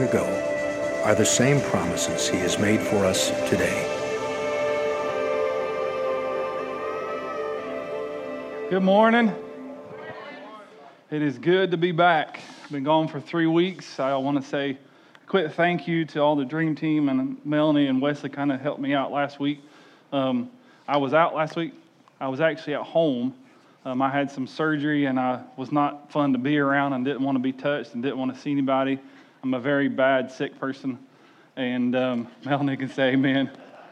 ago are the same promises he has made for us today. Good morning. It is good to be back. I've been gone for 3 weeks. I want to say a quick thank you to all the Dream Team, and Melanie and Wesley kind of helped me out last week. I was out last week. I was actually at home. I had some surgery, and I was not fun to be around and didn't want to be touched and didn't want to see anybody. I'm a very bad, sick person, and Melanie can say amen.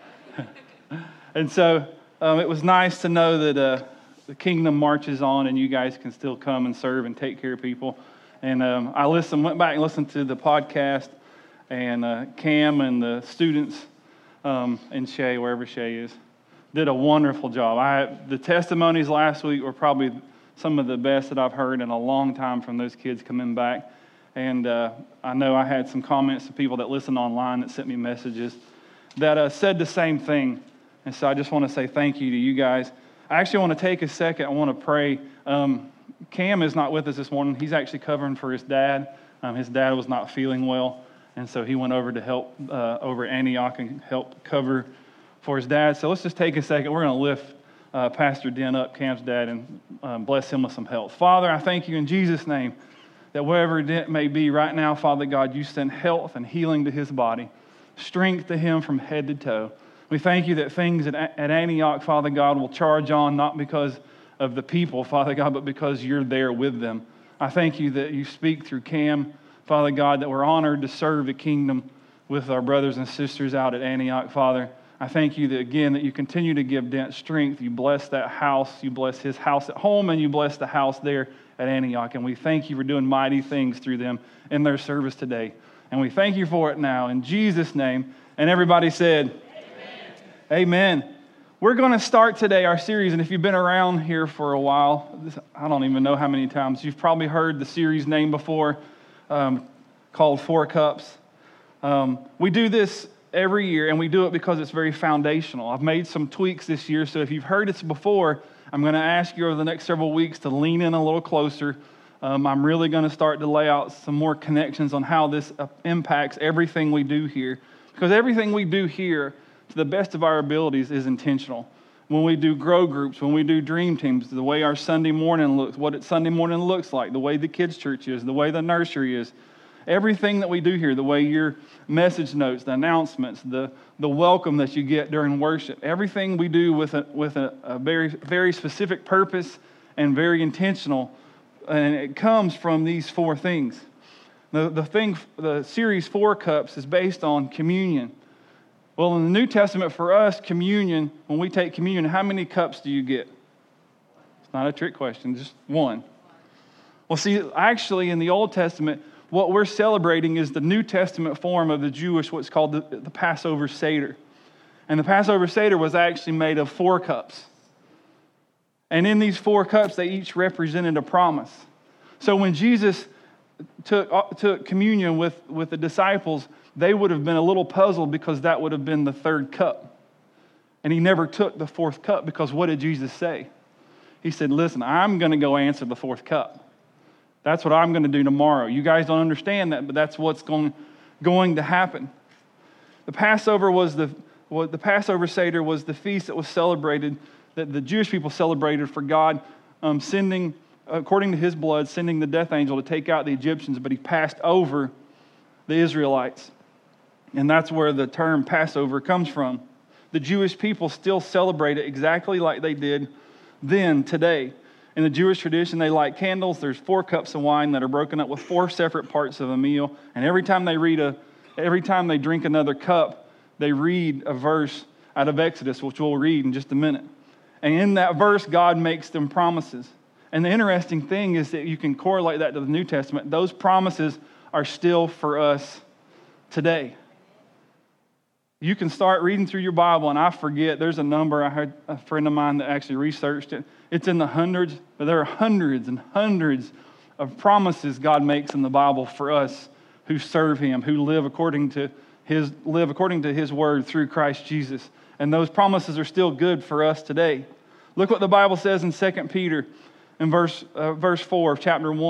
And so it was nice to know that the kingdom marches on and you guys can still come and serve and take care of people. And I went back and listened to the podcast, and Cam and the students and Shay, wherever Shay is, did a wonderful job. The testimonies last week were probably some of the best that I've heard in a long time from those kids coming back. And I know I had some comments from people that listened online that sent me messages that said the same thing. And so I just want to say thank you to you guys. I actually want to take a second. I want to pray. Cam is not with us this morning. He's actually covering for his dad. His dad was not feeling well, and so he went over to help over at Antioch and help cover for his dad. So let's just take a second. We're going to lift Pastor Den up, Cam's dad, and bless him with some health. Father, I thank you in Jesus' name that wherever it may be right now, Father God, you send health and healing to his body, strength to him from head to toe. We thank you that things at Antioch, Father God, will charge on not because of the people, Father God, but because you're there with them. I thank you that you speak through Cam, Father God, that we're honored to serve the kingdom with our brothers and sisters out at Antioch, Father. I thank you that, again, that you continue to give Dent strength. You bless that house. You bless his house at home, and you bless the house there at Antioch. And we thank you for doing mighty things through them in their service today. And we thank you for it now. In Jesus' name. And everybody said, Amen. We're going to start today our series, and if you've been around here for a while, I don't even know how many times, you've probably heard the series name before, called Four Cups. We do this every year, and we do it because it's very foundational. I've made some tweaks this year, so if you've heard this before, I'm going to ask you over the next several weeks to lean in a little closer. I'm really going to start to lay out some more connections on how this impacts everything we do here, because everything we do here, to the best of our abilities, is intentional. When we do grow groups, when we do dream teams, the way our Sunday morning looks, what Sunday morning looks like, the way the kids' church is, the way the nursery is, everything that we do here, the way your message notes, the announcements, the welcome that you get during worship, everything we do with a very, very specific purpose and very intentional, and it comes from these four things. The series Four Cups is based on communion. Well, in the New Testament, for us, communion, when we take communion, how many cups do you get? It's not a trick question, just one. Well, see, actually, in the Old Testament, what we're celebrating is the New Testament form of the Jewish, what's called the Passover Seder. And the Passover Seder was actually made of 4 cups. And in these 4 cups, they each represented a promise. So when Jesus took communion with the disciples, they would have been a little puzzled because that would have been the 3rd cup. And he never took the 4th cup because what did Jesus say? He said, listen, I'm going to go answer the 4th cup. That's what I'm going to do tomorrow. You guys don't understand that, but that's what's going to happen. The Passover the Passover Seder was the feast that was celebrated, that the Jewish people celebrated for God sending, according to his blood, sending the death angel to take out the Egyptians, but he passed over the Israelites. And that's where the term Passover comes from. The Jewish people still celebrate it exactly like they did then, today. In the Jewish tradition, they light candles. There's 4 cups of wine that are broken up with 4 separate parts of a meal. And every time they drink another cup, they read a verse out of Exodus, which we'll read in just a minute. And in that verse, God makes them promises. And the interesting thing is that you can correlate that to the New Testament. Those promises are still for us today. You can start reading through your Bible, and I forget, there's a number, I heard a friend of mine that actually researched it. It's in the hundreds, but there are hundreds and hundreds of promises God makes in the Bible for us who serve Him, who live according to His word through Christ Jesus. And those promises are still good for us today. Look what the Bible says in 2 Peter in verse 4 of chapter 1.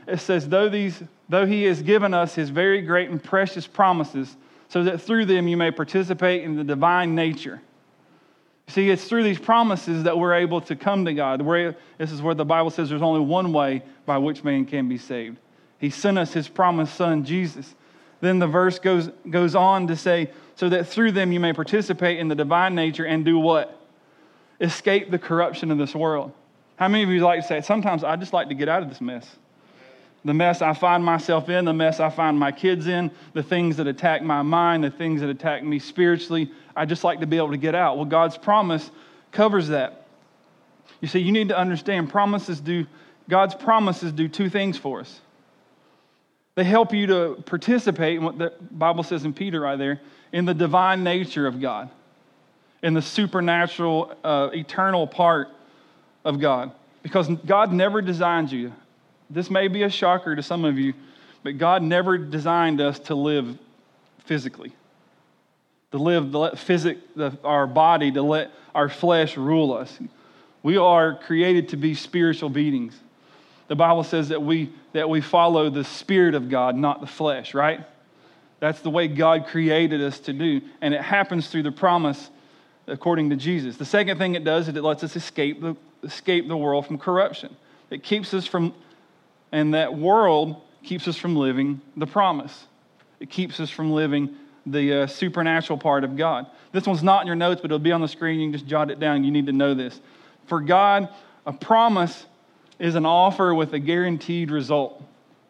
it says, though he has given us his very great and precious promises, so that through them you may participate in the divine nature. See, it's through these promises that we're able to come to God. This is where the Bible says there's only one way by which man can be saved. He sent us his promised son, Jesus. Then the verse goes on to say, so that through them you may participate in the divine nature and do what? Escape the corruption of this world. How many of you like to say, sometimes I just like to get out of this mess? The mess I find myself in, the mess I find my kids in, the things that attack my mind, the things that attack me spiritually, I just like to be able to get out. Well, God's promise covers that. You see, you need to understand God's promises do two things for us. They help you to participate in what the Bible says in Peter right there, in the divine nature of God, in the supernatural, eternal part of God. Because God never designed you. This may be a shocker to some of you, but God never designed us to live physically. To let our body, to let our flesh rule us. We are created to be spiritual beings. The Bible says that we follow the Spirit of God, not the flesh, right? That's the way God created us to do. And it happens through the promise according to Jesus. The second thing it does is it lets us escape the world from corruption. It keeps us from, and that world keeps us from living the promise. It keeps us from living the supernatural part of God. This one's not in your notes, but it'll be on the screen. You can just jot it down. You need to know this. For God, a promise is an offer with a guaranteed result.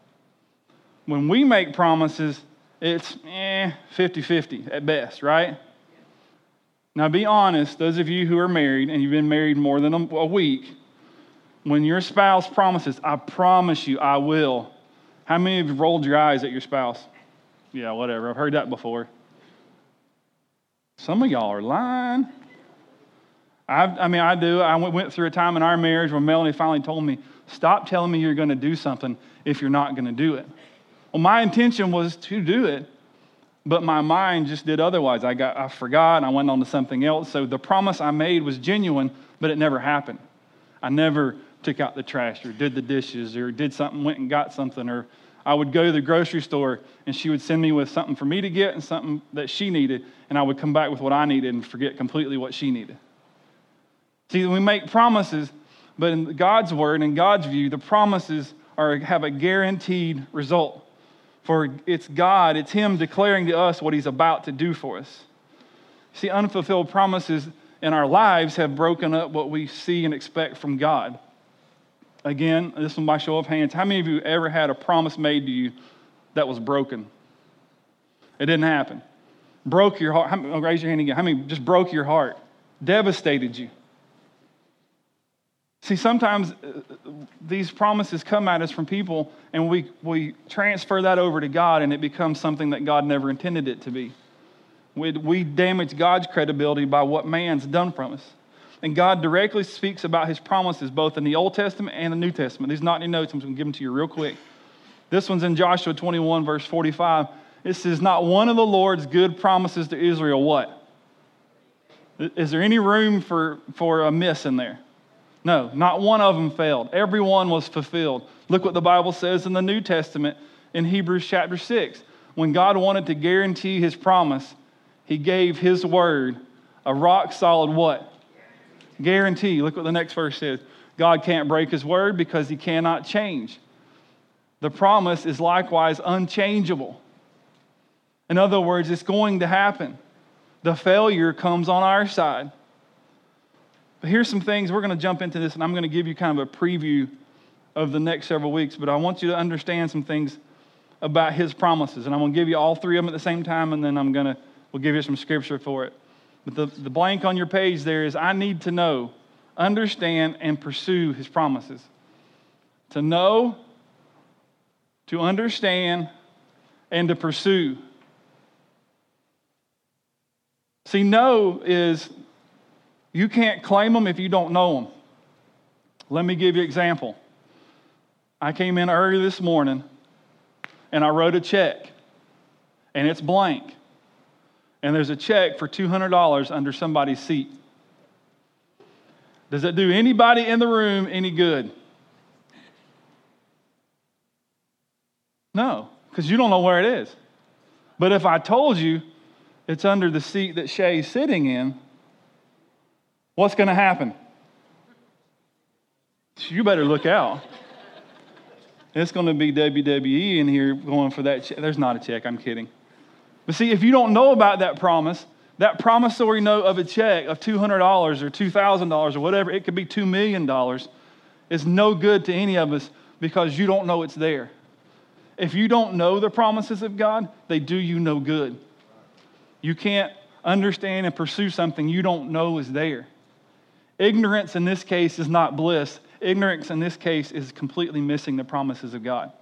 When we make promises, it's 50-50 at best, right? Now be honest, those of you who are married and you've been married more than a week, when your spouse promises, I promise you I will, how many of you rolled your eyes at your spouse? Yeah, whatever, I've heard that before. Some of y'all are lying. I do. I went through a time in our marriage where Melanie finally told me, stop telling me you're going to do something if you're not going to do it. Well, my intention was to do it, but my mind just did otherwise. I forgot, and I went on to something else. So the promise I made was genuine, but it never happened. I never took out the trash or did the dishes or did something, went and got something, or I would go to the grocery store and she would send me with something for me to get and something that she needed, and I would come back with what I needed and forget completely what she needed. See, we make promises, but in God's word, in God's view, the promises have a guaranteed result. For it's God, it's Him declaring to us what He's about to do for us. See, unfulfilled promises in our lives have broken up what we see and expect from God. Again, this one by show of hands. How many of you ever had a promise made to you that was broken? It didn't happen. Broke your heart. Raise your hand again. How many just broke your heart? Devastated you? See, sometimes these promises come at us from people, and we transfer that over to God, and it becomes something that God never intended it to be. We damage God's credibility by what man's done from us. And God directly speaks about His promises, both in the Old Testament and the New Testament. These are not in your notes. I'm going to give them to you real quick. This one's in Joshua 21, verse 45. It says, not one of the Lord's good promises to Israel, what? Is there any room for a miss in there? No, not one of them failed. Every one was fulfilled. Look what the Bible says in the New Testament in Hebrews chapter 6. When God wanted to guarantee His promise, He gave His word a rock solid what? Guarantee. Look what the next verse says. God can't break His word because He cannot change. The promise is likewise unchangeable. In other words, it's going to happen. The failure comes on our side. But here's some things. We're going to jump into this, and I'm going to give you kind of a preview of the next several weeks. But I want you to understand some things about His promises. And I'm going to give you all three of them at the same time, and then we'll give you some scripture for it. But the blank on your page there is, I need to know, understand, and pursue His promises. To know, to understand, and to pursue. See, know is, you can't claim them if you don't know them. Let me give you an example. I came in early this morning, and I wrote a check, and it's blank. And there's a check for $200 under somebody's seat. Does it do anybody in the room any good? No, because you don't know where it is. But if I told you it's under the seat that Shay's sitting in, what's going to happen? You better look out. It's going to be WWE in here going for that check. There's not a check, I'm kidding. But see, if you don't know about that promissory note of a check of $200 or $2,000 or whatever, it could be $2 million, is no good to any of us because you don't know it's there. If you don't know the promises of God, they do you no good. You can't understand and pursue something you don't know is there. Ignorance in this case is not bliss. Ignorance in this case is completely missing the promises of God.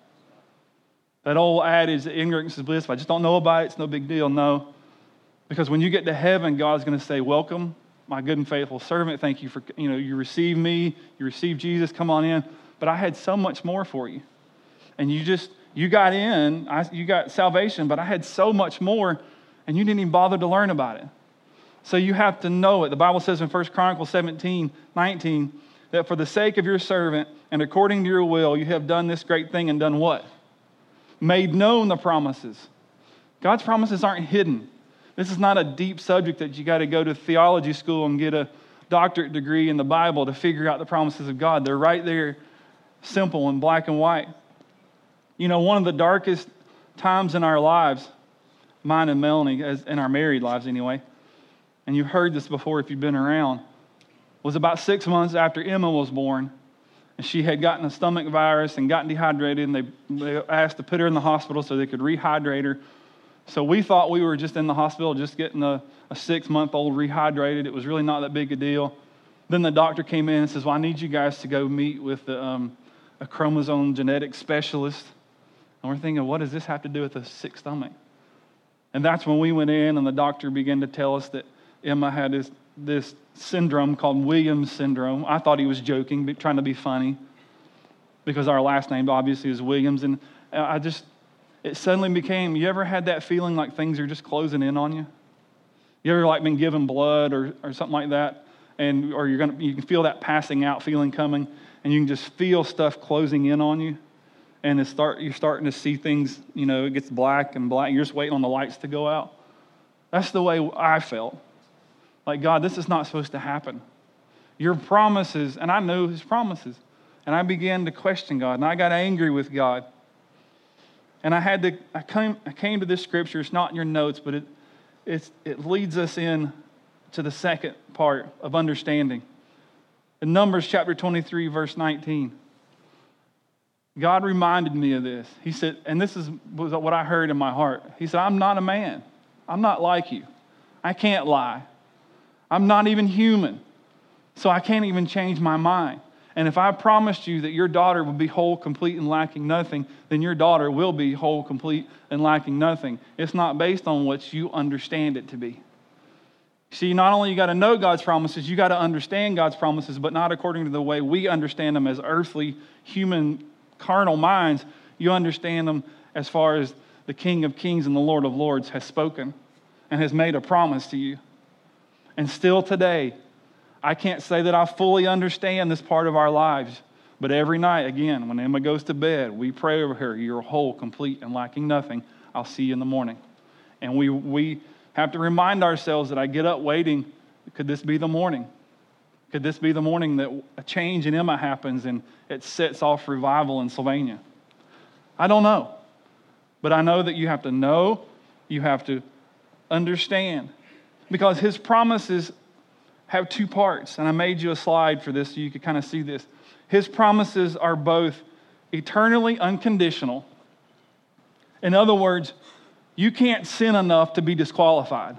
That old adage that ignorance is bliss, if I just don't know about it, it's no big deal. No. Because when you get to heaven, God's going to say, welcome, my good and faithful servant. Thank you for, you received me, you received Jesus, come on in. But I had so much more for you. And you got in, you got salvation, but I had so much more, and you didn't even bother to learn about it. So you have to know it. The Bible says in 1 Chronicles 17:19, that for the sake of your servant and according to your will, you have done this great thing and done what? Made known the promises. God's promises aren't hidden. This is not a deep subject that you got to go to theology school and get a doctorate degree in the Bible to figure out the promises of God. They're right there, simple and black and white. One of the darkest times in our lives, mine and Melanie, as in our married lives anyway, and you've heard this before if you've been around, was about 6 months after Emma was born. And she had gotten a stomach virus and gotten dehydrated, and they asked to put her in the hospital so they could rehydrate her. So we thought we were just in the hospital just getting a 6-month-old rehydrated. It was really not that big a deal. Then the doctor came in and says, well, I need you guys to go meet with a chromosome genetic specialist. And we're thinking, what does this have to do with a sick stomach? And that's when we went in and the doctor began to tell us that Emma had this syndrome called Williams syndrome. I thought he was joking, trying to be funny, because our last name obviously is Williams. And it suddenly became, you ever had that feeling like things are just closing in on you? You ever been given blood or something like that? Or you can feel that passing out feeling coming, and you can just feel stuff closing in on you. And you're starting to see things, it gets black and black. You're just waiting on the lights to go out. That's the way I felt. Like, God, this is not supposed to happen. Your promises, and I know his promises. And I began to question God, and I got angry with God. And I came to this scripture. It's not in your notes, but it leads us in to the second part of understanding. In Numbers chapter 23, verse 19. God reminded me of this. He said, and this was what I heard in my heart. He said, I'm not a man. I'm not like you. I can't lie. I'm not even human. So I can't even change my mind. And if I promised you that your daughter would be whole, complete, and lacking nothing, then your daughter will be whole, complete, and lacking nothing. It's not based on what you understand it to be. See, not only you got to know God's promises, you got to understand God's promises, but not according to the way we understand them as earthly, human, carnal minds. You understand them as far as the King of Kings and the Lord of Lords has spoken and has made a promise to you. And still today, I can't say that I fully understand this part of our lives, but every night, again, when Emma goes to bed, we pray over her, you're whole, complete, and lacking nothing. I'll see you in the morning. And we have to remind ourselves that I get up waiting, could this be the morning? Could this be the morning that a change in Emma happens and it sets off revival in Sylvania? I don't know. But I know that you have to understand. Because his promises have two parts. And I made you a slide for this so you could kind of see this. His promises are both eternally unconditional. In other words, you can't sin enough to be disqualified.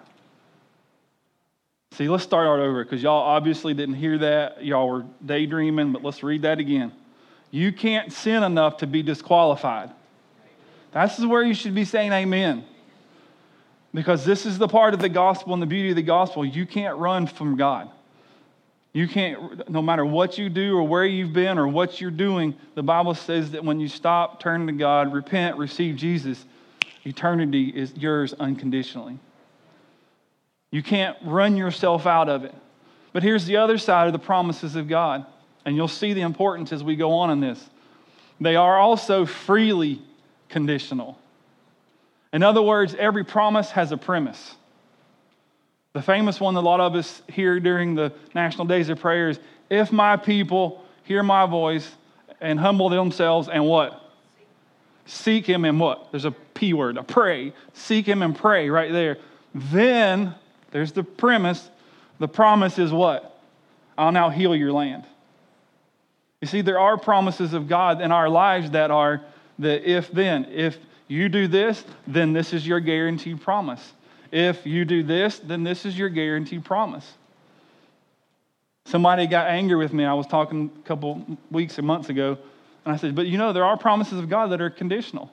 See, let's start over because y'all obviously didn't hear that. Y'all were daydreaming, but let's read that again. You can't sin enough to be disqualified. That's where you should be saying amen. Because this is the part of the gospel and the beauty of the gospel. You can't run from God. You can't, no matter what you do or where you've been or what you're doing, the Bible says that when you stop, turn to God, repent, receive Jesus, eternity is yours unconditionally. You can't run yourself out of it. But here's the other side of the promises of God. And you'll see the importance as we go on in this. They are also freely conditional. In other words, every promise has a premise. The famous one that a lot of us hear during the National Days of Prayer is, if my people hear my voice and humble themselves and what? Seek him and what? There's a P word, a pray. Seek him and pray right there. Then, there's the premise. The promise is what? I'll now heal your land. You see, there are promises of God in our lives that are the if-then. If you do this, then this is your guaranteed promise. If you do this, then this is your guaranteed promise. Somebody got angry with me. I was talking a couple weeks or months ago, and I said, but there are promises of God that are conditional.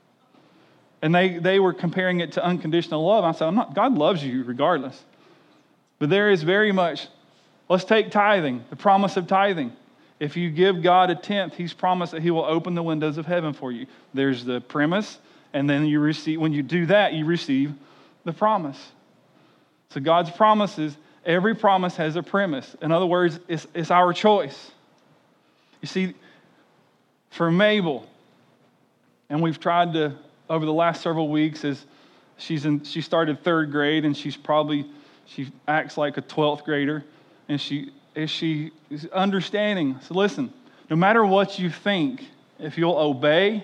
And they were comparing it to unconditional love. I said, God loves you regardless. But there is very much, let's take tithing, the promise of tithing. If you give God a tenth, he's promised that he will open the windows of heaven for you. There's the premise, and then you receive, when you do that, you receive the promise. So God's promises, every promise has a premise. In other words, it's our choice. You see, for Mabel, and we've tried to, over the last several weeks, as she started third grade, and she acts like a 12th grader, and she is understanding. So listen, no matter what you think, if you'll obey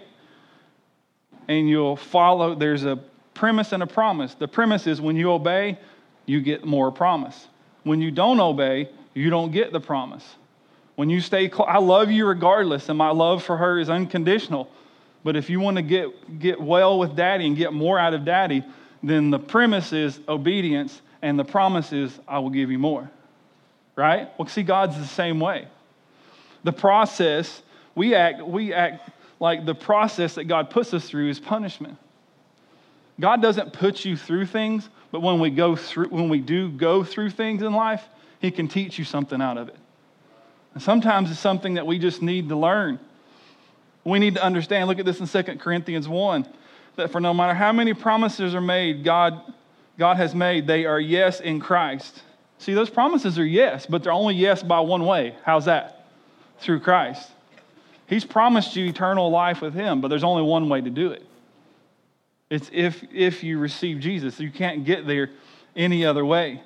and you'll follow, there's a premise and a promise. The premise is when you obey, you get more promise. When you don't obey, you don't get the promise. When you stay close, I love you regardless, and my love for her is unconditional. But if you want to get well with daddy and get more out of daddy, then the premise is obedience, and the promise is I will give you more. Right? Well, see, God's the same way. The process, we act like the process that God puts us through is punishment. God doesn't put you through things, but when we do go through things in life, he can teach you something out of it. And sometimes it's something that we just need to learn. We need to understand, look at this in 2 Corinthians 1, that for no matter how many promises are made, God has made, they are yes in Christ. See, those promises are yes, but they're only yes by one way. How's that? Through Christ. He's promised you eternal life with him, but there's only one way to do it. It's if you receive Jesus. You can't get there any other way.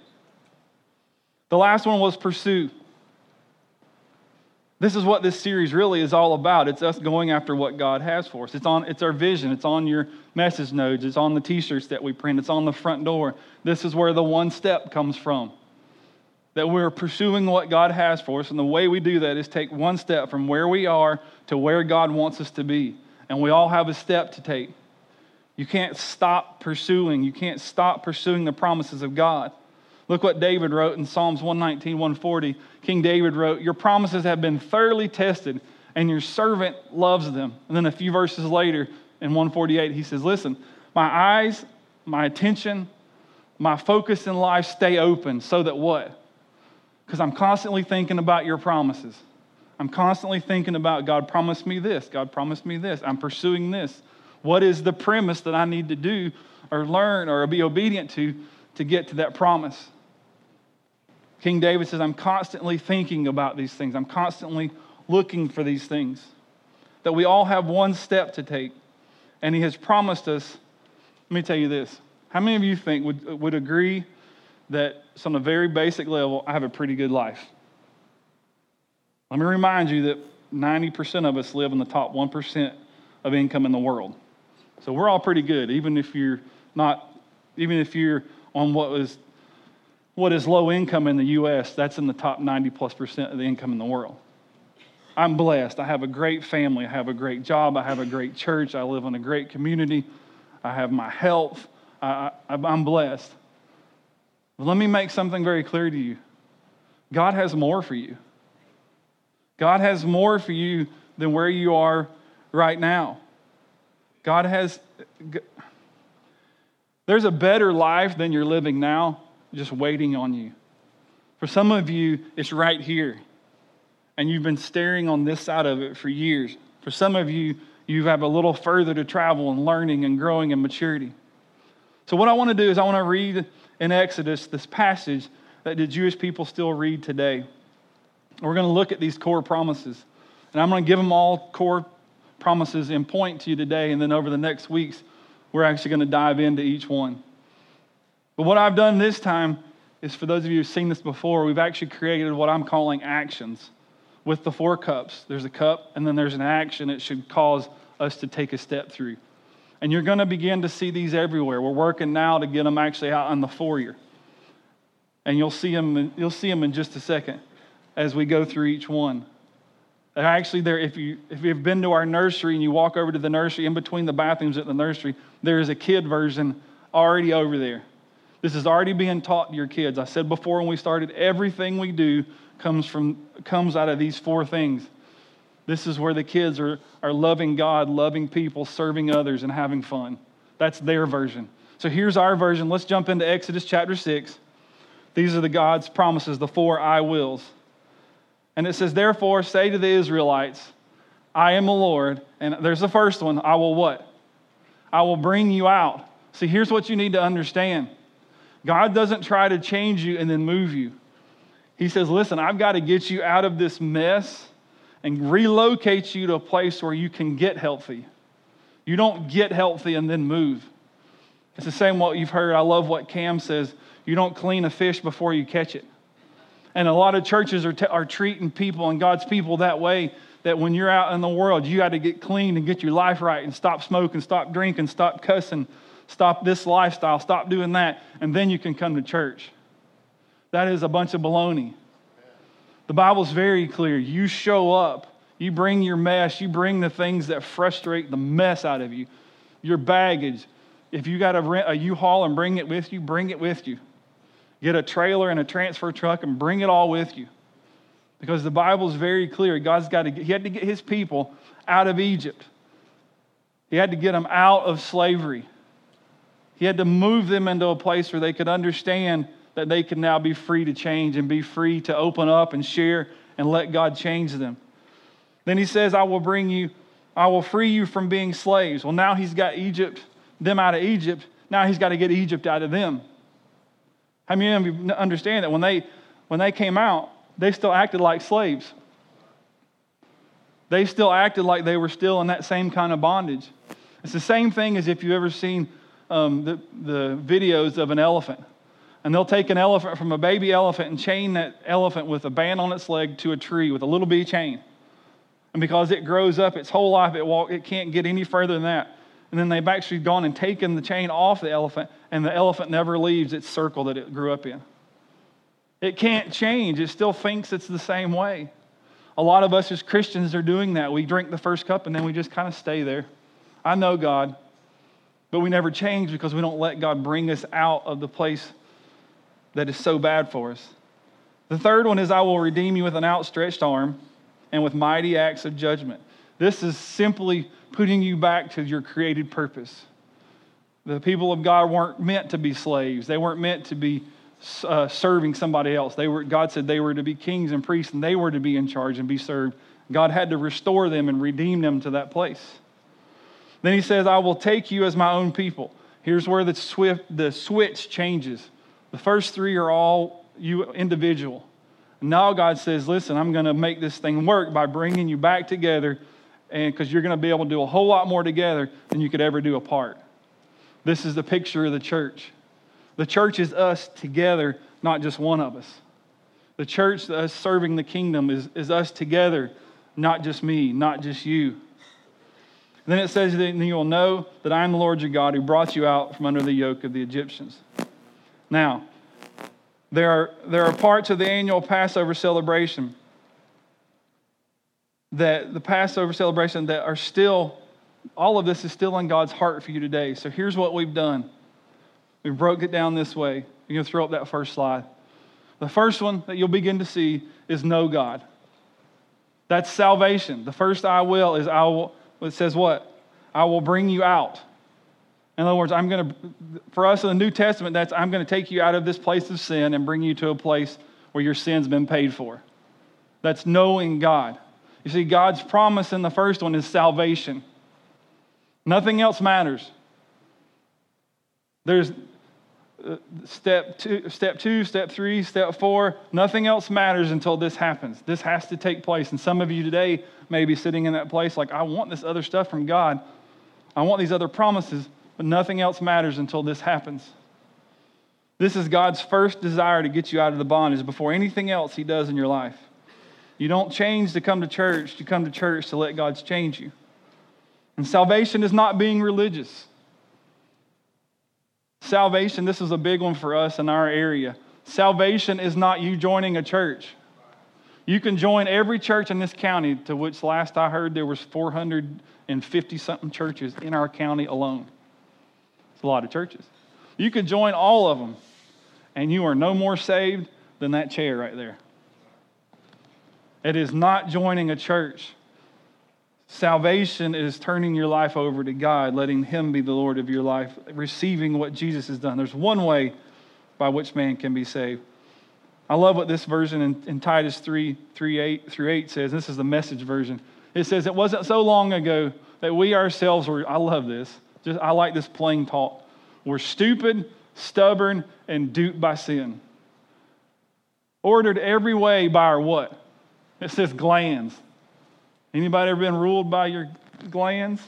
The last one was pursue. This is what this series really is all about. It's us going after what God has for us. It's our vision. It's on your message notes. It's on the t-shirts that we print. It's on the front door. This is where the one step comes from. That we're pursuing what God has for us. And the way we do that is take one step from where we are to where God wants us to be. And we all have a step to take. You can't stop pursuing. You can't stop pursuing the promises of God. Look what David wrote in Psalms 119, 140. King David wrote, your promises have been thoroughly tested, and your servant loves them. And then a few verses later, in 148, he says, listen, my eyes, my attention, my focus in life stay open so that what? Because I'm constantly thinking about your promises. I'm constantly thinking about God promised me this. God promised me this. I'm pursuing this. What is the premise that I need to do or learn or be obedient to get to that promise? King David says, I'm constantly thinking about these things. I'm constantly looking for these things. That we all have one step to take. And he has promised us, let me tell you this. How many of you think would agree that on a very basic level, I have a pretty good life? Let me remind you that 90% of us live in the top 1% of income in the world. So we're all pretty good, even if you're on what is low income in the U.S., that's in the top 90+% of the income in the world. I'm blessed. I have a great family. I have a great job. I have a great church. I live in a great community. I have my health. I'm blessed. But let me make something very clear to you. God has more for you. God has more for you than where you are right now. There's a better life than you're living now just waiting on you. For some of you, it's right here. And you've been staring on this side of it for years. For some of you, you have a little further to travel in learning and growing in maturity. So what I want to do is I want to read in Exodus this passage that the Jewish people still read today. We're going to look at these core promises. And I'm going to give them all core promises and point to you today, and then over the next weeks, we're actually going to dive into each one. But what I've done this time is, for those of you who've seen this before, we've actually created what I'm calling actions. With the 4 cups, there's a cup, and then there's an action it should cause us to take a step through. And you're going to begin to see these everywhere. We're working now to get them actually out in the foyer. And you'll see them in just a second as we go through each one. And actually, if you've been to our nursery and you walk over to the nursery, in between the bathrooms at the nursery, there is a kid version already over there. This is already being taught to your kids. I said before when we started, everything we do comes out of these 4 things. This is where the kids are loving God, loving people, serving others, and having fun. That's their version. So here's our version. Let's jump into Exodus chapter 6. These are God's promises, the 4 I wills. And it says, therefore, say to the Israelites, I am the Lord. And there's the first one. I will what? I will bring you out. See, here's what you need to understand. God doesn't try to change you and then move you. He says, listen, I've got to get you out of this mess and relocate you to a place where you can get healthy. You don't get healthy and then move. It's the same what you've heard. I love what Cam says. You don't clean a fish before you catch it. And a lot of churches are treating people and God's people that way, that when you're out in the world, you got to get clean and get your life right and stop smoking, stop drinking, stop cussing, stop this lifestyle, stop doing that, and then you can come to church. That is a bunch of baloney. The Bible's very clear. You show up, you bring your mess, you bring the things that frustrate the mess out of you, your baggage. If you got to rent a U-Haul and bring it with you, bring it with you. Get a trailer and a transfer truck and bring it all with you. Because the Bible's very clear. He had to get his people out of Egypt. He had to get them out of slavery. He had to move them into a place where they could understand that they can now be free to change and be free to open up and share and let God change them. Then he says, I will free you from being slaves. Well, now he's got them out of Egypt. Now he's got to get Egypt out of them. How many of you understand that when they came out, they still acted like slaves? They still acted like they were still in that same kind of bondage. It's the same thing as if you've ever seen the videos of an elephant. And they'll take an elephant from a baby elephant and chain that elephant with a band on its leg to a tree with a little bitty chain. And because it grows up its whole life, it can't get any further than that. And then they've actually gone and taken the chain off the elephant, and the elephant never leaves its circle that it grew up in. It can't change. It still thinks it's the same way. A lot of us as Christians are doing that. We drink the first cup, and then we just kind of stay there. I know God, but we never change because we don't let God bring us out of the place that is so bad for us. The third one is, I will redeem you with an outstretched arm and with mighty acts of judgment. This is simply putting you back to your created purpose. The people of God weren't meant to be slaves. They weren't meant to be serving somebody else. God said they were to be kings and priests, and they were to be in charge and be served. God had to restore them and redeem them to that place. Then he says, I will take you as my own people. Here's where the switch changes. The first 3 are all you individual. Now God says, listen, I'm going to make this thing work by bringing you back together, and because you're going to be able to do a whole lot more together than you could ever do apart. This is the picture of the church. The church is us together, not just one of us. The church, us serving the kingdom, is us together, not just me, not just you. And then it says that you will know that I am the Lord your God who brought you out from under the yoke of the Egyptians. Now, there are parts of the annual Passover celebration that are still, all of this is still in God's heart for you today. So here's what we've done. We broke it down this way. You're going to throw up that first slide. The first one that you'll begin to see is know God. That's salvation. The first I will is it says what? I will bring you out. In other words, for us in the New Testament, I'm going to take you out of this place of sin and bring you to a place where your sin's been paid for. That's knowing God. You see, God's promise in the first one is salvation. Nothing else matters. Step two, step three, step four, nothing else matters until this happens. This has to take place. And some of you today may be sitting in that place like, I want this other stuff from God. I want these other promises, but nothing else matters until this happens. This is God's first desire to get you out of the bondage before anything else he does in your life. You don't change to come to church. You come to church to let God change you. And salvation is not being religious. Salvation, this is a big one for us in our area. Salvation is not you joining a church. You can join every church in this county, to which last I heard there was 450-something churches in our county alone. It's a lot of churches. You could join all of them, and you are no more saved than that chair right there. It is not joining a church. Salvation is turning your life over to God, letting him be the Lord of your life, receiving what Jesus has done. There's one way by which man can be saved. I love what this version in Titus 3:8 says. This is the Message version. It says, it wasn't so long ago that we ourselves were, I love this, I like this plain talk. We're stupid, stubborn, and duped by sin. Ordered every way by our what? It says glands. Anybody ever been ruled by your glands?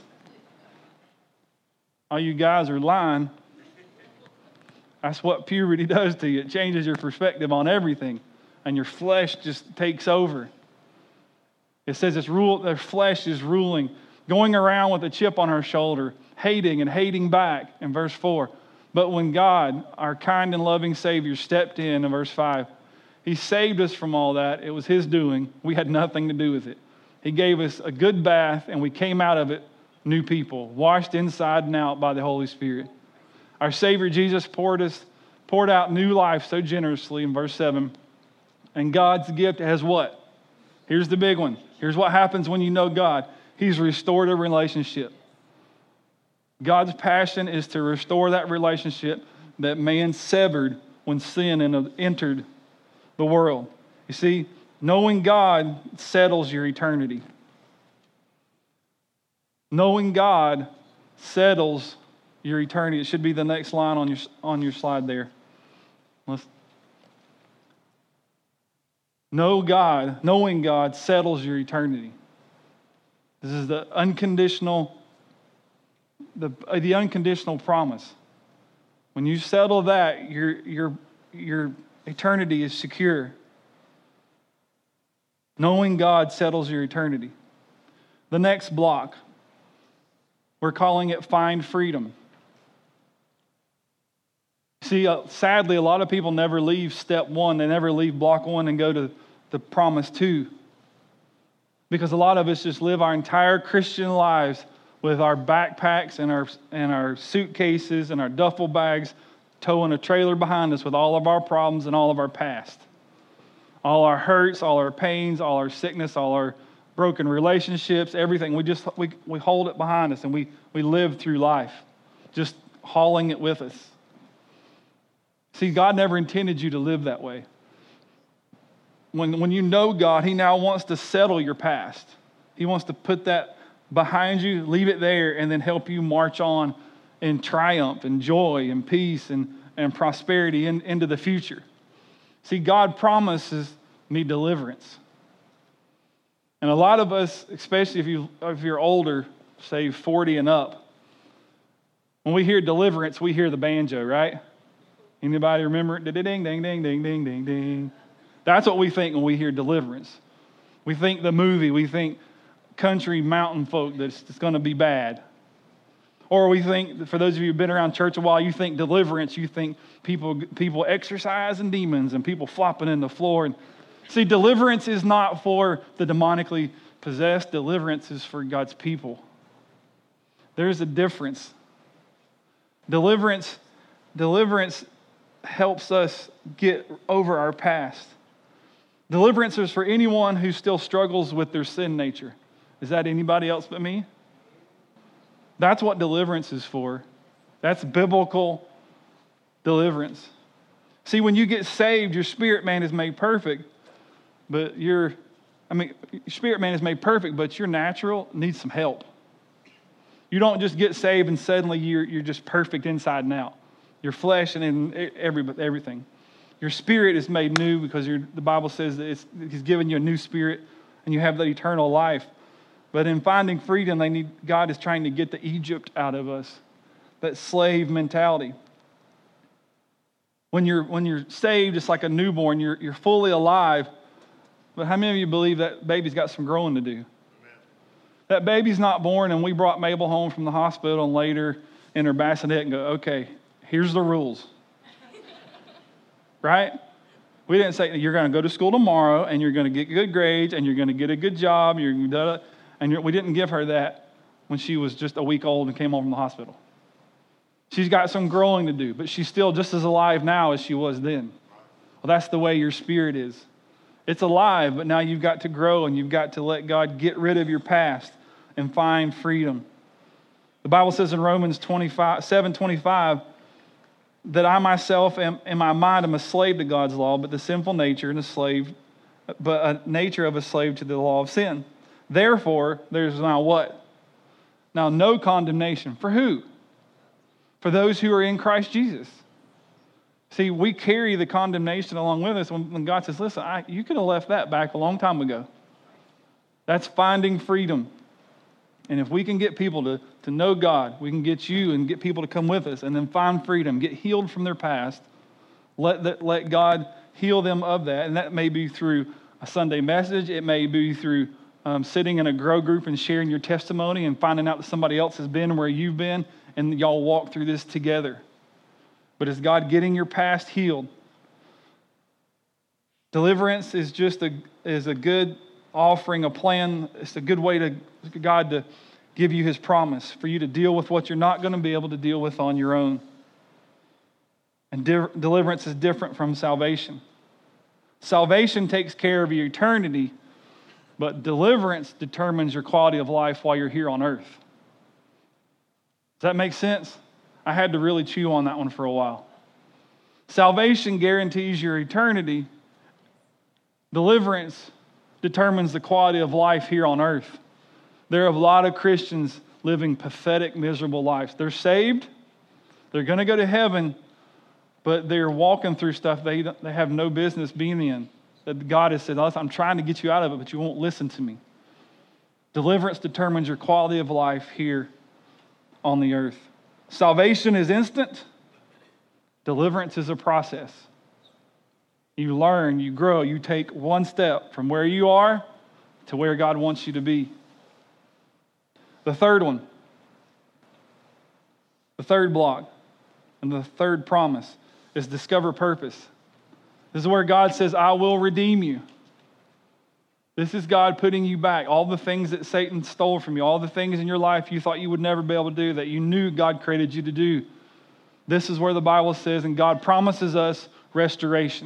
All you guys are lying. That's what puberty does to you. It changes your perspective on everything, and your flesh just takes over. It says their flesh is ruling, going around with a chip on our shoulder, hating and hating back in verse 4. But when God, our kind and loving Savior, stepped in verse 5, he saved us from all that. It was his doing. We had nothing to do with it. He gave us a good bath, and we came out of it new people, washed inside and out by the Holy Spirit. Our Savior Jesus poured out new life so generously in verse 7. And God's gift has what? Here's the big one. Here's what happens when you know God. He's restored a relationship. God's passion is to restore that relationship that man severed when sin entered the world. You see, knowing God settles your eternity. Knowing God settles your eternity. It should be the next line on your slide there. Knowing God settles your eternity. This is the unconditional promise. When you settle that, your eternity is secure. Knowing God settles your eternity. The next block, we're calling it Find Freedom. See, sadly, a lot of people never leave step 1. They never leave block 1 and go to the promise 2. Because a lot of us just live our entire Christian lives with our backpacks and our suitcases and our duffel bags, towing a trailer behind us with all of our problems and all of our past. All our hurts, all our pains, all our sickness, all our broken relationships, everything. We hold it behind us, and we live through life, just hauling it with us. See, God never intended you to live that way. When you know God, he now wants to settle your past. He wants to put that behind you, leave it there, and then help you march on in triumph and joy and peace and prosperity into the future. See, God promises me deliverance. And a lot of us, especially if you're older, say 40 and up, when we hear deliverance, we hear the banjo, right? Anybody remember it? Ding, ding, ding, ding, ding, ding, ding. That's what we think when we hear deliverance. We think the movie, we think country mountain folk that's going to be bad. Or we think, for those of you who've been around church a while, you think deliverance, you think people exorcising demons and people flopping in the floor. And see, deliverance is not for the demonically possessed. Deliverance is for God's people. There's a difference. Deliverance helps us get over our past. Deliverance is for anyone who still struggles with their sin nature. Is that anybody else but me? That's what deliverance is for. That's biblical deliverance. See, when you get saved, your spirit man is made perfect, but your spirit man is made perfect, but your natural needs some help. You don't just get saved and suddenly you're just perfect inside and out. your flesh, and in everything. Your spirit is made new because the Bible says that He's given you a new spirit and you have that eternal life. But in finding freedom, God is trying to get the Egypt out of us, that slave mentality. When you're saved, it's like a newborn. You're fully alive. But how many of you believe that baby's got some growing to do? Amen. That baby's not born and we brought Mabel home from the hospital and laid her in her bassinet and go, okay, here's the rules. Right? We didn't say, you're going to go to school tomorrow and you're going to get good grades and you're going to get a good job. We didn't give her that when she was just a week old and came home from the hospital. She's got some growing to do, but she's still just as alive now as she was then. Well, that's the way your spirit is. It's alive, but now you've got to grow and you've got to let God get rid of your past and find freedom. The Bible says in Romans 7:25 that I myself am, in my mind, am a slave to God's law, but the sinful nature and a nature of a slave to the law of sin. Therefore, there's now what? Now no condemnation. For who? For those who are in Christ Jesus. See, we carry the condemnation along with us when God says, listen, you could have left that back a long time ago. That's finding freedom. And if we can get people to know God, we can get you and get people to come with us and then find freedom, get healed from their past, let God heal them of that. And that may be through a Sunday message. It may be through sitting in a grow group and sharing your testimony and finding out that somebody else has been where you've been and y'all walk through this together. But it's God getting your past healed. Deliverance is just a good offering, a plan. It's a good way to God to give you His promise for you to deal with what you're not going to be able to deal with on your own. And deliverance is different from salvation. Salvation takes care of your eternity, but deliverance determines your quality of life while you're here on earth. Does that make sense? I had to really chew on that one for a while. Salvation guarantees your eternity. Deliverance determines the quality of life here on earth. There are a lot of Christians living pathetic, miserable lives. They're saved. They're going to go to heaven, but they're walking through stuff they have no business being in. That God has said, I'm trying to get you out of it, but you won't listen to me. Deliverance determines your quality of life here on the earth. Salvation is instant. Deliverance is a process. You learn, you grow, you take one step from where you are to where God wants you to be. The third one, the third block, and the third promise is discover purpose. This is where God says, I will redeem you. This is God putting you back. All the things that Satan stole from you, all the things in your life you thought you would never be able to do that you knew God created you to do. This is where the Bible says, and God promises us restoration.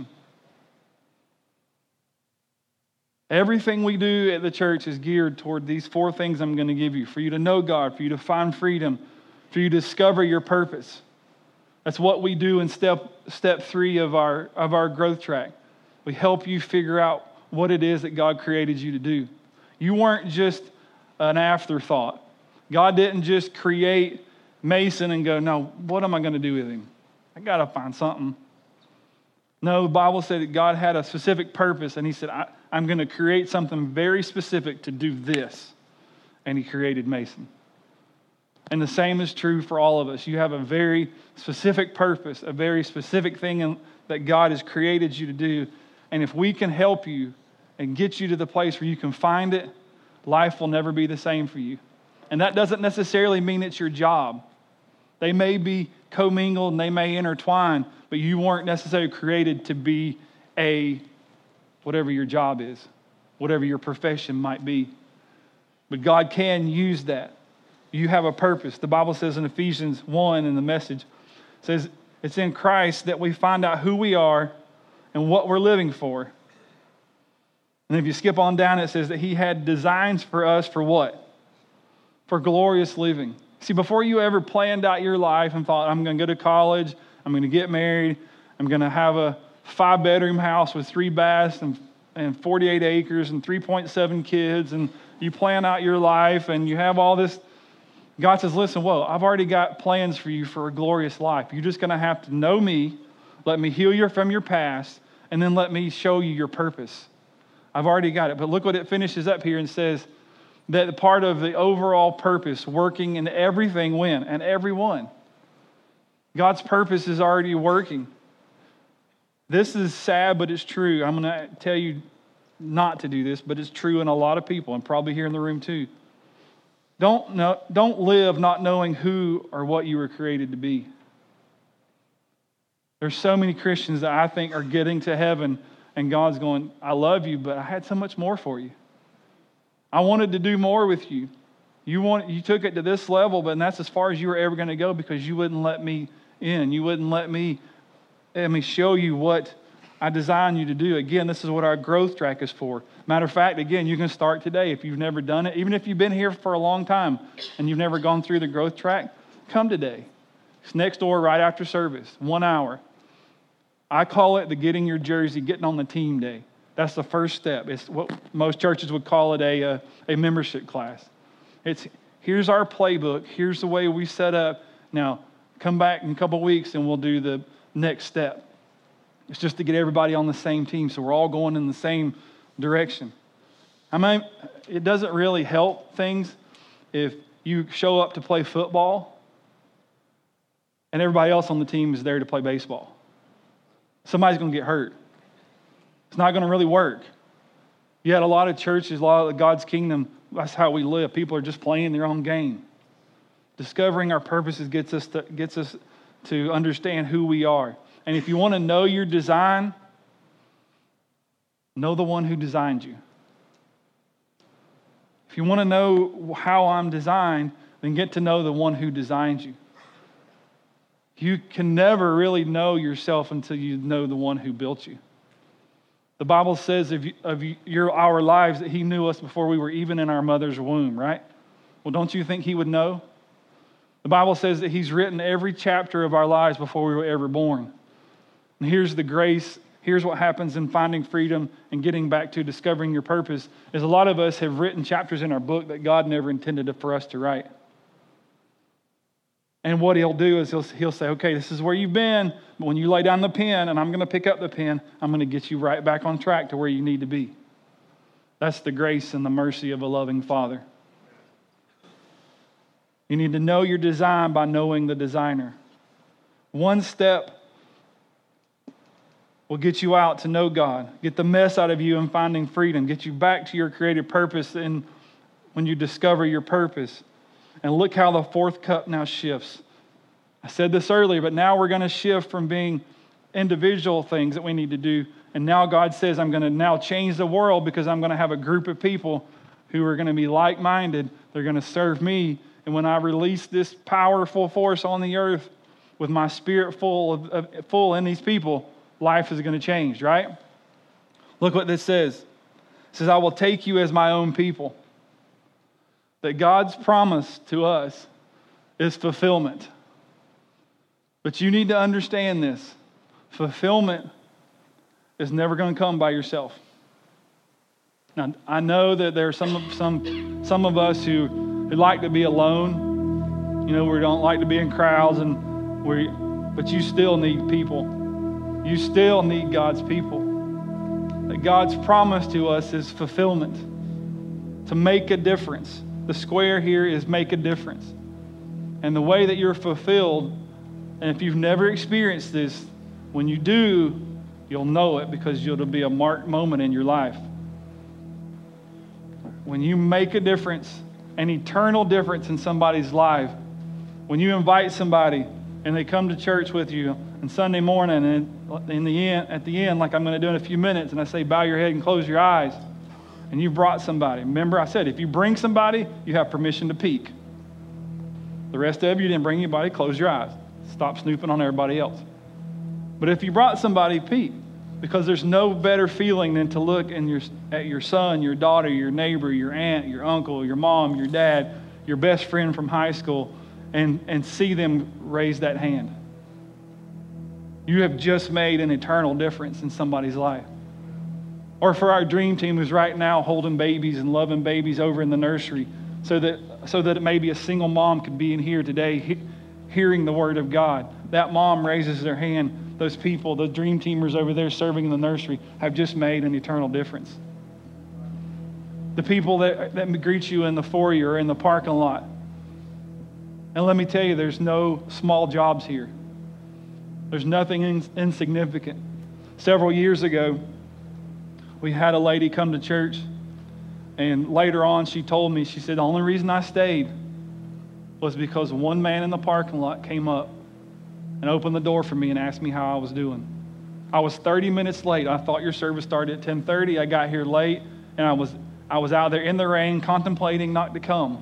Everything we do at the church is geared toward these four things I'm going to give you. For you to know God, for you to find freedom, for you to discover your purpose. That's what we do in step 3 of our growth track. We help you figure out what it is that God created you to do. You weren't just an afterthought. God didn't just create Mason and go, no, what am I going to do with him? I got to find something. No, the Bible said that God had a specific purpose, and He said, I'm going to create something very specific to do this. And He created Mason. And the same is true for all of us. You have a very specific purpose, a very specific thing that God has created you to do. And if we can help you and get you to the place where you can find it, life will never be the same for you. And that doesn't necessarily mean it's your job. They may be commingled and they may intertwine, but you weren't necessarily created to be whatever your job is, whatever your profession might be. But God can use that. You have a purpose. The Bible says in Ephesians 1 in the Message, it says it's in Christ that we find out who we are and what we're living for. And if you skip on down, it says that He had designs for us for what? For glorious living. See, before you ever planned out your life and thought, I'm going to go to college, I'm going to get married, I'm going to have a 5-bedroom house with 3 baths and 48 acres and 3.7 kids, and you plan out your life and you have all this God says, listen, whoa, I've already got plans for you for a glorious life. You're just going to have to know me, let me heal you from your past, and then let me show you your purpose. I've already got it. But look what it finishes up here and says that part of the overall purpose, working in everything, when? And everyone. God's purpose is already working. This is sad, but it's true. I'm going to tell you not to do this, but it's true in a lot of people, and probably here in the room too. Don't live not knowing who or what you were created to be. There's so many Christians that I think are getting to heaven and God's going, I love you, but I had so much more for you. I wanted to do more with you. You took it to this level, but that's as far as you were ever going to go because you wouldn't let me in. You wouldn't let me show you what I designed you to do. Again, this is what our growth track is for. Matter of fact, again, you can start today if you've never done it. Even if you've been here for a long time and you've never gone through the growth track, come today. It's next door right after service, 1 hour. I call it the getting your jersey, getting on the team day. That's the first step. It's what most churches would call it a membership class. It's here's our playbook. Here's the way we set up. Now, come back in a couple of weeks and we'll do the next step. It's just to get everybody on the same team so we're all going in the same direction. I mean, it doesn't really help things if you show up to play football and everybody else on the team is there to play baseball. Somebody's going to get hurt. It's not going to really work. Yet a lot of churches, a lot of God's kingdom, that's how we live. People are just playing their own game. Discovering our purposes gets us to understand who we are. And if you want to know your design, know the one who designed you. If you want to know how I'm designed, then get to know the one who designed you. You can never really know yourself until you know the one who built you. The Bible says of our lives that he knew us before we were even in our mother's womb, right? Well, don't you think he would know? The Bible says that he's written every chapter of our lives before we were ever born. And here's the grace. Here's what happens in finding freedom and getting back to discovering your purpose is a lot of us have written chapters in our book that God never intended for us to write. And what he'll do is he'll say, okay, this is where you've been, but when you lay down the pen and I'm going to pick up the pen, I'm going to get you right back on track to where you need to be. That's the grace and the mercy of a loving Father. You need to know your design by knowing the designer. One step will get you out to know God, get the mess out of you in finding freedom, get you back to your creative purpose and when you discover your purpose. And look how the fourth cup now shifts. I said this earlier, but now we're going to shift from being individual things that we need to do. And now God says, I'm going to now change the world because I'm going to have a group of people who are going to be like-minded. They're going to serve me. And when I release this powerful force on the earth with my spirit full in these people, life is going to change, right? Look what this says. It says, I will take you as my own people. That God's promise to us is fulfillment. But you need to understand this. Fulfillment is never going to come by yourself. Now, I know that there are some of us who like to be alone. You know, we don't like to be in crowds, but you still need people. You still need God's people. That God's promise to us is fulfillment, to make a difference. The square here is make a difference. And the way that you're fulfilled, and if you've never experienced this, when you do, you'll know it because it'll be a marked moment in your life. When you make a difference, an eternal difference in somebody's life, when you invite somebody and they come to church with you on Sunday morning and at the end, like I'm going to do in a few minutes, and I say, bow your head and close your eyes. And you brought somebody. Remember, I said, if you bring somebody, you have permission to peek. The rest of you didn't bring anybody, close your eyes. Stop snooping on everybody else. But if you brought somebody, peek. Because there's no better feeling than to look at your son, your daughter, your neighbor, your aunt, your uncle, your mom, your dad, your best friend from high school, and see them raise that hand. You have just made an eternal difference in somebody's life. Or for our dream team who's right now holding babies and loving babies over in the nursery, so that maybe a single mom could be in here today hearing the word of God. That mom raises their hand. Those people, the dream teamers over there serving in the nursery, have just made an eternal difference. The people that greet you in the foyer or in the parking lot. And let me tell you, there's no small jobs here. There's nothing insignificant. Several years ago, we had a lady come to church, and later on she told me, she said, the only reason I stayed was because one man in the parking lot came up and opened the door for me and asked me how I was doing. I was 30 minutes late. I thought your service started at 10:30. I got here late, and I was out there in the rain contemplating not to come.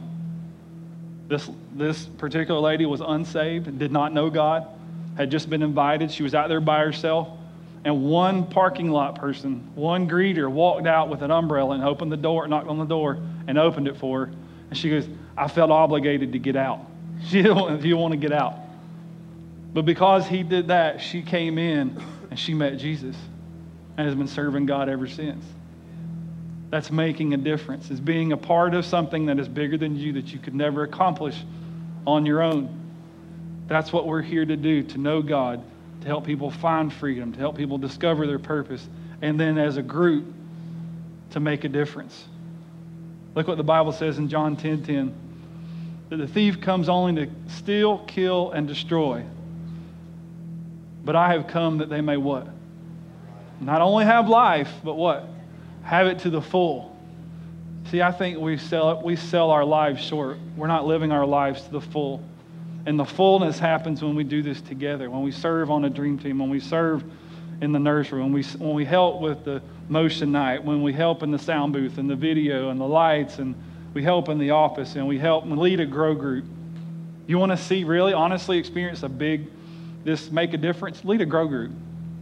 This particular lady was unsaved, did not know God, had just been invited. She was out there by herself. And one parking lot person, one greeter, walked out with an umbrella and opened the door, knocked on the door, and opened it for her. And she goes, I felt obligated to get out. She didn't want to get out. But because he did that, she came in and she met Jesus and has been serving God ever since. That's making a difference. It's being a part of something that is bigger than you that you could never accomplish on your own. That's what we're here to do, to know God, to help people find freedom, to help people discover their purpose, and then as a group, to make a difference. Look what the Bible says in John 10:10, that the thief comes only to steal, kill, and destroy. But I have come that they may what? Not only have life, but what? Have it to the full. See, I think we sell our lives short. We're not living our lives to the full. And the fullness happens when we do this together, when we serve on a dream team, when we serve in the nursery, when we help with the motion night, when we help in the sound booth and the video and the lights, and we help in the office, and we help and lead a grow group. You want to see, really, honestly experience this make a difference? Lead a grow group.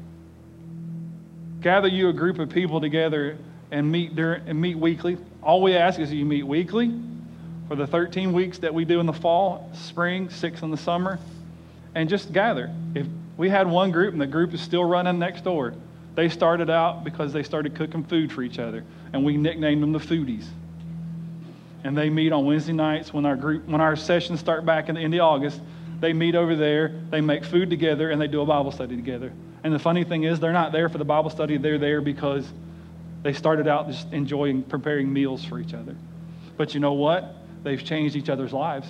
Gather you a group of people together and meet weekly. All we ask is you meet weekly for the 13 weeks that we do in the fall, spring, 6 in the summer, and just gather. If we had one group and the group is still running next door, they started out because they started cooking food for each other, and we nicknamed them the Foodies. And they meet on Wednesday nights when our sessions start back in the end of August. They meet over there, they make food together, and they do a Bible study together. And the funny thing is, they're not there for the Bible study, they're there because they started out just enjoying preparing meals for each other. But you know what? They've changed each other's lives.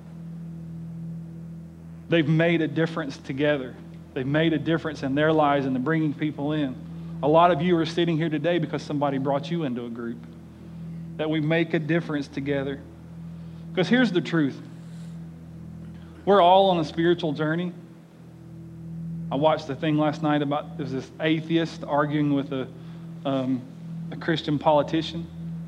They've made a difference together. They've made a difference in their lives and bringing people in. A lot of you are sitting here today because somebody brought you into a group. That we make a difference together. Because here's the truth. We're all on a spiritual journey. I watched the thing last night about there's this atheist arguing with a Christian politician.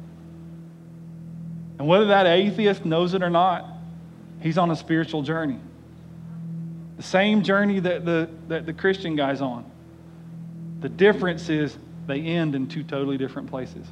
And whether that atheist knows it or not, he's on a spiritual journey. The same journey that the Christian guy's on. The difference is they end in two totally different places.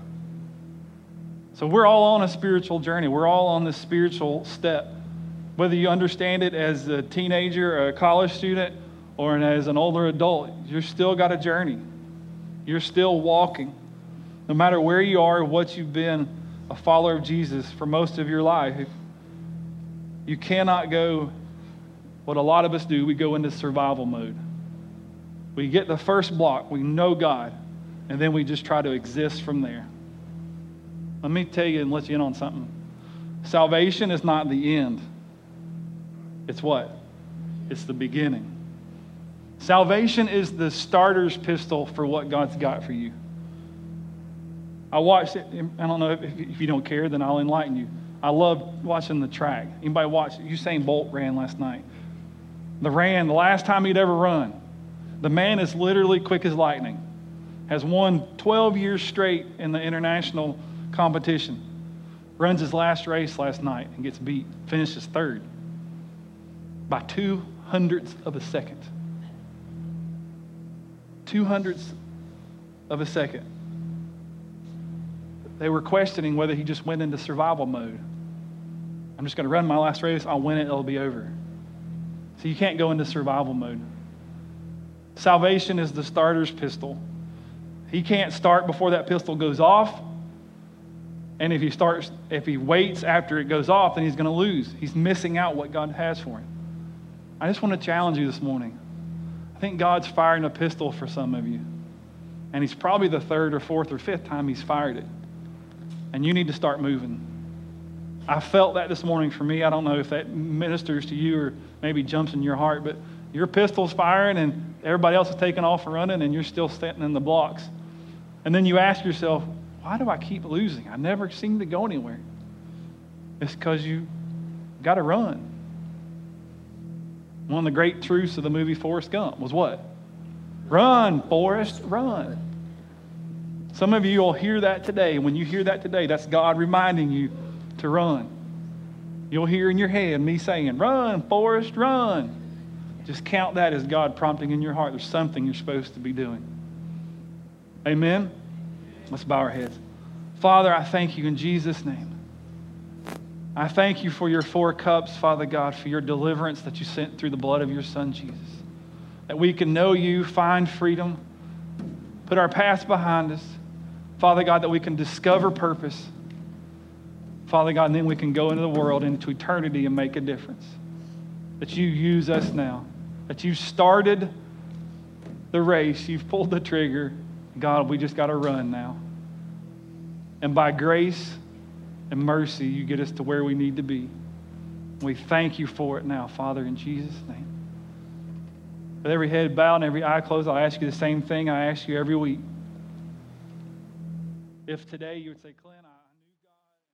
So we're all on a spiritual journey. We're all on this spiritual step. Whether you understand it as a teenager or a college student or as an older adult, you've still got a journey. You're still walking. No matter where you are, what you've been a follower of Jesus for most of your life, you cannot go what a lot of us do. We go into survival mode. We get the first block. We know God. And then we just try to exist from there. Let me tell you and let you in on something. Salvation is not the end. It's what? It's the beginning. Salvation is the starter's pistol for what God's got for you. I watched it. I don't know if you don't care, then I'll enlighten you. I love watching the track. Anybody watch? Usain Bolt ran last night. The last time he'd ever run. The man is literally quick as lightning. Has won 12 years straight in the international competition. Runs his last race last night and gets beat. Finishes third by 0.02 of a second. 0.02 of a second. They were questioning whether he just went into survival mode. I'm just going to run my last race. I'll win it. It'll be over. So you can't go into survival mode. Salvation is the starter's pistol. He can't start before that pistol goes off. And if he waits after it goes off, then he's going to lose. He's missing out what God has for him. I just want to challenge you this morning. I think God's firing a pistol for some of you. And he's probably the third or fourth or fifth time he's fired it. And you need to start moving. I felt that this morning for me. I don't know if that ministers to you or maybe jumps in your heart, but your pistol's firing and everybody else is taking off and running and you're still standing in the blocks. And then you ask yourself, why do I keep losing? I never seem to go anywhere. It's because you got to run. One of the great truths of the movie Forrest Gump was what? Run, Forrest, run. Some of you will hear that today. When you hear that today, that's God reminding you to run. You'll hear in your head me saying, run, Forrest, run. Just count that as God prompting in your heart. There's something you're supposed to be doing. Amen? Let's bow our heads. Father, I thank you in Jesus' name. I thank you for your 4 cups, Father God, for your deliverance that you sent through the blood of your Son, Jesus. That we can know you, find freedom, put our past behind us. Father God, that we can discover purpose. Father God, and then we can go into the world, into eternity and make a difference. That you use us now. That you've started the race. You've pulled the trigger. God, we just got to run now. And by grace and mercy, you get us to where we need to be. We thank you for it now, Father, in Jesus' name. With every head bowed and every eye closed, I'll ask you the same thing I ask you every week. If today you would say, Clint, I knew God.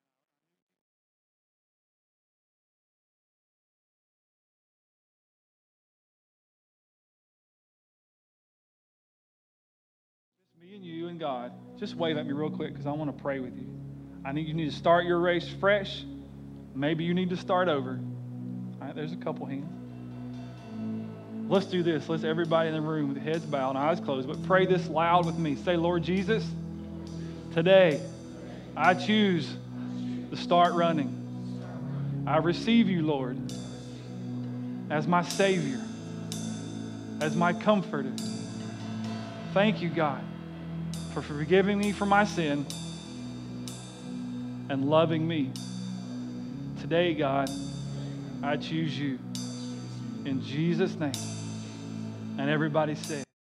Just me and you and God. Just wave at me real quick because I want to pray with you. You need to start your race fresh. Maybe you need to start over. All right, there's a couple hands. Let's do this. Let's everybody in the room with heads bowed and eyes closed, but pray this loud with me. Say, Lord Jesus, today I choose to start running. I receive you, Lord, as my Savior, as my comforter. Thank you, God, for forgiving me for my sin and loving me. Today, God, I choose you. In Jesus' name. And everybody said,